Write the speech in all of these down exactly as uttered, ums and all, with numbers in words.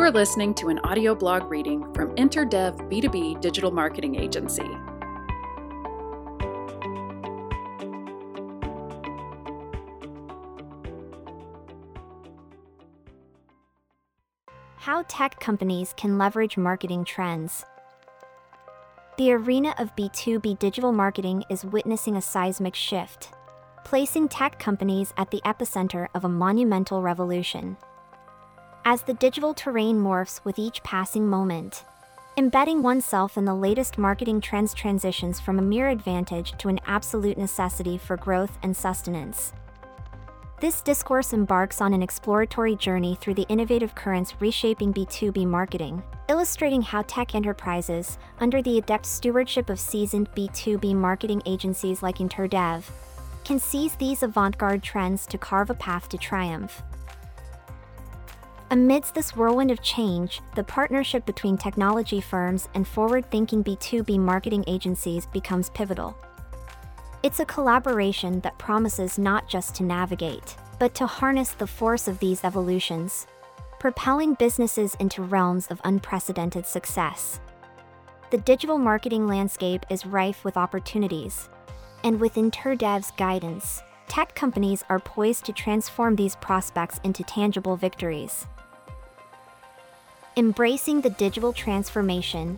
You're listening to an audio blog reading from InterDev B two B Digital Marketing Agency. How tech companies can leverage marketing trends. The arena of B two B digital marketing is witnessing a seismic shift, placing tech companies at the epicenter of a monumental revolution. As the digital terrain morphs with each passing moment, embedding oneself in the latest marketing trends transitions from a mere advantage to an absolute necessity for growth and sustenance. This discourse embarks on an exploratory journey through the innovative currents reshaping B two B marketing, illustrating how tech enterprises, under the adept stewardship of seasoned B two B marketing agencies like InterDev, can seize these avant-garde trends to carve a path to triumph. Amidst this whirlwind of change, the partnership between technology firms and forward-thinking B two B marketing agencies becomes pivotal. It's a collaboration that promises not just to navigate, but to harness the force of these evolutions, propelling businesses into realms of unprecedented success. The digital marketing landscape is rife with opportunities, and with InterDev's guidance, tech companies are poised to transform these prospects into tangible victories. Embracing the digital transformation.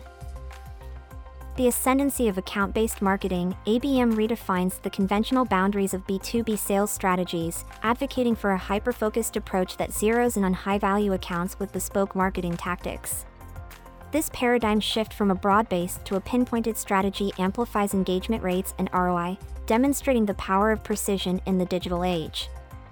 The ascendancy of account-based marketing, A B M redefines the conventional boundaries of B two B sales strategies, advocating for a hyper-focused approach that zeroes in on high-value accounts with bespoke marketing tactics. This paradigm shift from a broad-based to a pinpointed strategy amplifies engagement rates and R O I, demonstrating the power of precision in the digital age.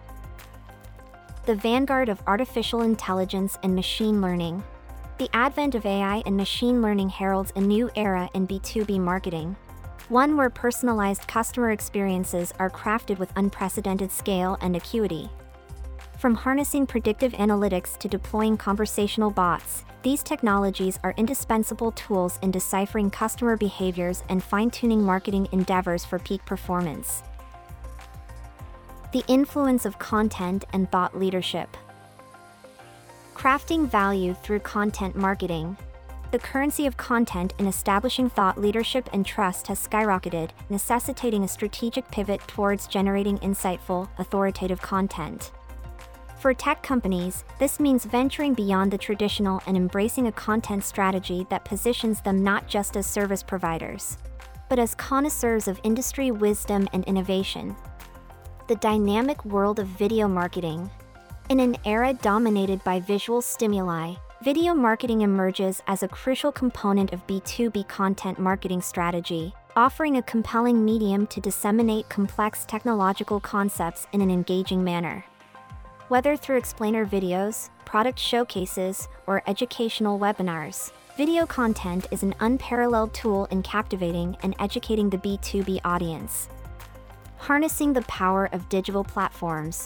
The vanguard of artificial intelligence and machine learning. The advent of A I and machine learning heralds a new era in B two B marketing, one where personalized customer experiences are crafted with unprecedented scale and acuity. From harnessing predictive analytics to deploying conversational bots, these technologies are indispensable tools in deciphering customer behaviors and fine-tuning marketing endeavors for peak performance. The influence of content and thought leadership. Crafting value through content marketing. The currency of content in establishing thought leadership and trust has skyrocketed, necessitating a strategic pivot towards generating insightful, authoritative content. For tech companies, this means venturing beyond the traditional and embracing a content strategy that positions them not just as service providers, but as connoisseurs of industry wisdom and innovation. The dynamic world of video marketing. In an era dominated by visual stimuli, video marketing emerges as a crucial component of B two B content marketing strategy, offering a compelling medium to disseminate complex technological concepts in an engaging manner. Whether through explainer videos, product showcases, or educational webinars, video content is an unparalleled tool in captivating and educating the B two B audience. Harnessing the power of digital platforms.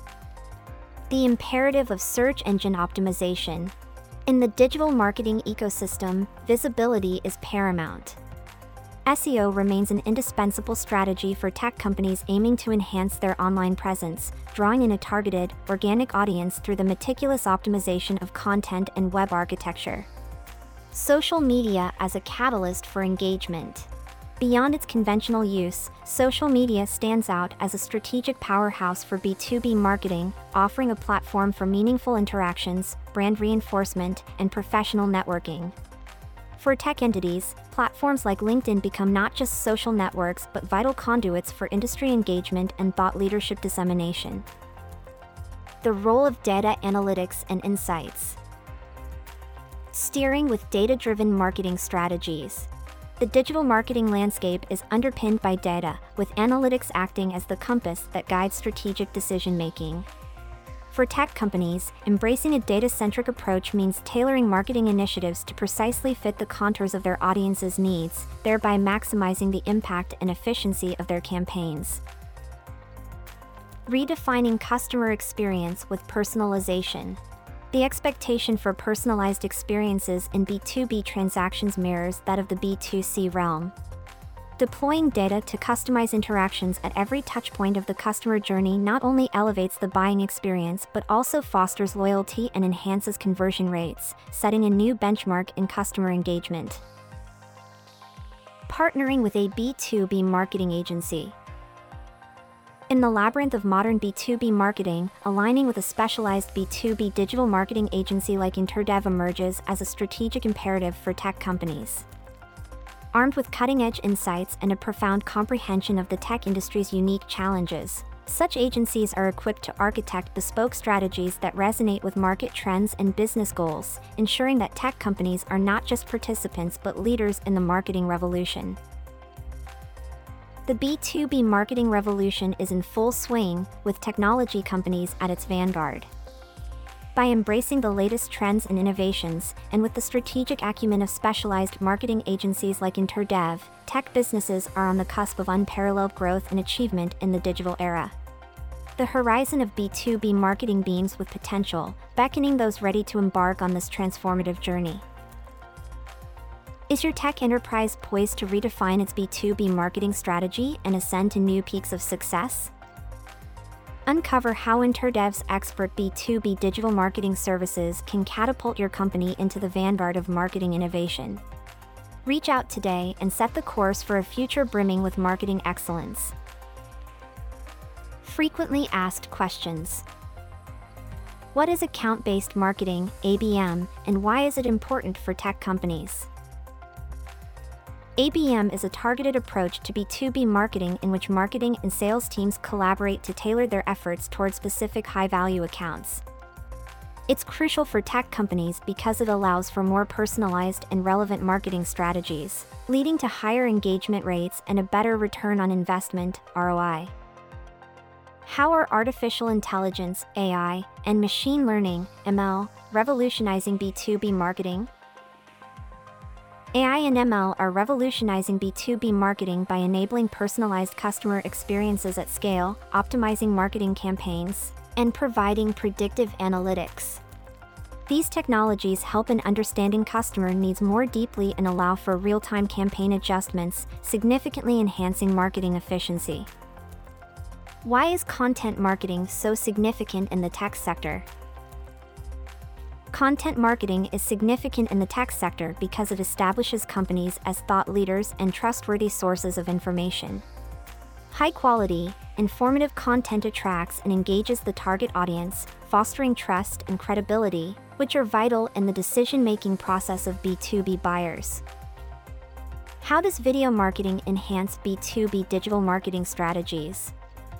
The imperative of search engine optimization. In the digital marketing ecosystem, visibility is paramount. S E O remains an indispensable strategy for tech companies aiming to enhance their online presence, drawing in a targeted, organic audience through the meticulous optimization of content and web architecture. Social media as a catalyst for engagement. Beyond its conventional use, social media stands out as a strategic powerhouse for B two B marketing, offering a platform for meaningful interactions, brand reinforcement, and professional networking. For tech entities, platforms like LinkedIn become not just social networks but vital conduits for industry engagement and thought leadership dissemination. The role of data analytics and insights. Steering with data-driven marketing strategies. The digital marketing landscape is underpinned by data, with analytics acting as the compass that guides strategic decision-making. For tech companies, embracing a data-centric approach means tailoring marketing initiatives to precisely fit the contours of their audience's needs, thereby maximizing the impact and efficiency of their campaigns. Redefining customer experience with personalization. The expectation for personalized experiences in B two B transactions mirrors that of the B two C realm. Deploying data to customize interactions at every touchpoint of the customer journey not only elevates the buying experience but also fosters loyalty and enhances conversion rates, setting a new benchmark in customer engagement. Partnering with a B two B marketing agency. In the labyrinth of modern B two B marketing, aligning with a specialized B two B digital marketing agency like InterDev emerges as a strategic imperative for tech companies. Armed with cutting-edge insights and a profound comprehension of the tech industry's unique challenges, such agencies are equipped to architect bespoke strategies that resonate with market trends and business goals, ensuring that tech companies are not just participants but leaders in the marketing revolution. The B two B marketing revolution is in full swing, with technology companies at its vanguard. By embracing the latest trends and innovations, and with the strategic acumen of specialized marketing agencies like InterDev, tech businesses are on the cusp of unparalleled growth and achievement in the digital era. The horizon of B two B marketing beams with potential, beckoning those ready to embark on this transformative journey. Is your tech enterprise poised to redefine its B two B marketing strategy and ascend to new peaks of success? Uncover how InterDev's expert B two B digital marketing services can catapult your company into the vanguard of marketing innovation. Reach out today and set the course for a future brimming with marketing excellence. Frequently asked questions. What is account-based marketing, A B M, and why is it important for tech companies? A B M is a targeted approach to B two B marketing in which marketing and sales teams collaborate to tailor their efforts toward specific high-value accounts. It's crucial for tech companies because it allows for more personalized and relevant marketing strategies, leading to higher engagement rates and a better return on investment, R O I. How are artificial intelligence, A I, and machine learning, M L, revolutionizing B two B marketing? A I and M L are revolutionizing B two B marketing by enabling personalized customer experiences at scale, optimizing marketing campaigns, and providing predictive analytics. These technologies help in understanding customer needs more deeply and allow for real-time campaign adjustments, significantly enhancing marketing efficiency. Why is content marketing so significant in the tech sector? Content marketing is significant in the tech sector because it establishes companies as thought leaders and trustworthy sources of information. High-quality, informative content attracts and engages the target audience, fostering trust and credibility, which are vital in the decision-making process of B two B buyers. How does video marketing enhance B two B digital marketing strategies?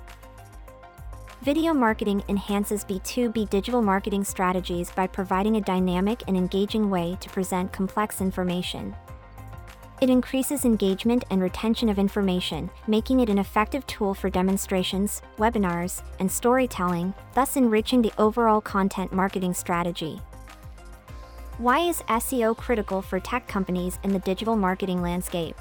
Video marketing enhances B two B digital marketing strategies by providing a dynamic and engaging way to present complex information. It increases engagement and retention of information, making it an effective tool for demonstrations, webinars, and storytelling, thus enriching the overall content marketing strategy. Why is S E O critical for tech companies in the digital marketing landscape?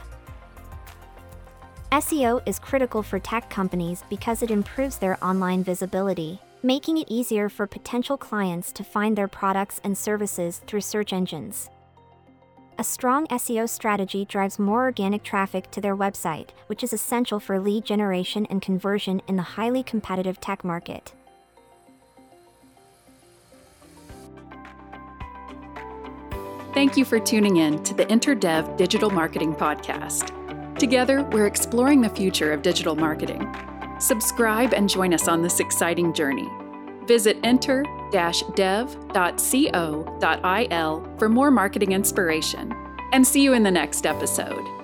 S E O is critical for tech companies because it improves their online visibility, making it easier for potential clients to find their products and services through search engines. A strong S E O strategy drives more organic traffic to their website, which is essential for lead generation and conversion in the highly competitive tech market. Thank you for tuning in to the InterDev Digital Marketing Podcast. Together, we're exploring the future of digital marketing. Subscribe and join us on this exciting journey. Visit inter dash dev dot co dot il for more marketing inspiration. And see you in the next episode.